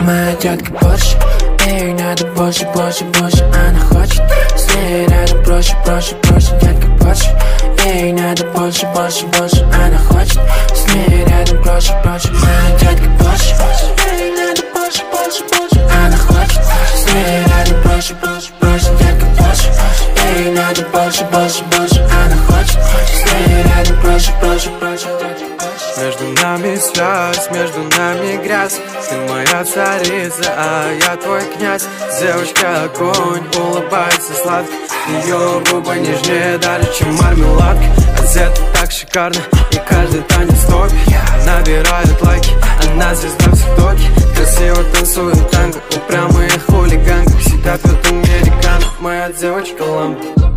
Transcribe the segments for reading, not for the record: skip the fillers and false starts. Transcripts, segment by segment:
Моя детка Порше, ей надо больше, больше, больше. Она хочет с ней рядом проще, проще, проще. Детка Порше, ей надо больше, больше, больше. Она хочет с ней рядом проще, проще. Моя детка Порше, ей надо больше, больше, больше. Она хочет с ней рядом проще, проще, проще. Детка Порше, ей надо больше, больше, больше. Она хочет с ней рядом проще, проще, проще. Между нами связь, между нами грязь. Ты моя царица, а я твой князь. Девочка огонь, улыбается сладко. Ее губы нежнее даже, чем мармеладка. Одета так шикарно, и каждый танец топ. Набирает лайки, она звезда в тиктоке. Красиво танцует танго, упрямая хулиганка. Всегда пьет американо, моя девочка ламба.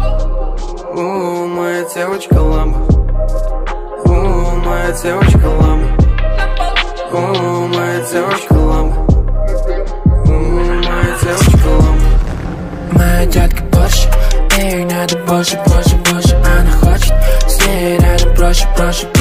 Моя девочка ламба. Моя девочка ламба. Моя девочка ламба. Моя девочка ламба. Моя детка Порше, ей надо больше, больше, больше. Она хочет с ней рядом проще, проще.